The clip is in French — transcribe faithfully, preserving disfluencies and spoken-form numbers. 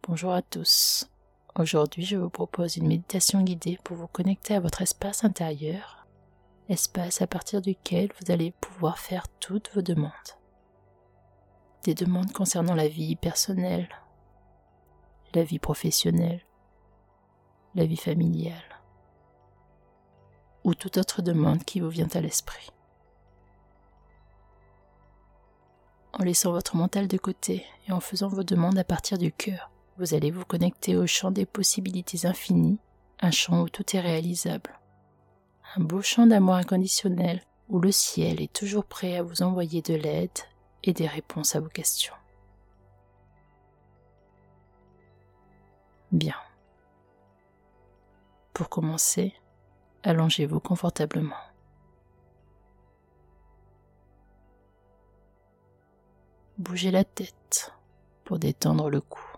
Bonjour à tous. Aujourd'hui, je vous propose une méditation guidée pour vous connecter à votre espace intérieur, espace à partir duquel vous allez pouvoir faire toutes vos demandes. Des demandes concernant la vie personnelle, la vie professionnelle, la vie familiale, ou toute autre demande qui vous vient à l'esprit. En laissant votre mental de côté et en faisant vos demandes à partir du cœur, vous allez vous connecter au champ des possibilités infinies, un champ où tout est réalisable. Un beau champ d'amour inconditionnel où le ciel est toujours prêt à vous envoyer de l'aide et des réponses à vos questions. Bien. Pour commencer, allongez-vous confortablement. Bougez la tête pour détendre le cou.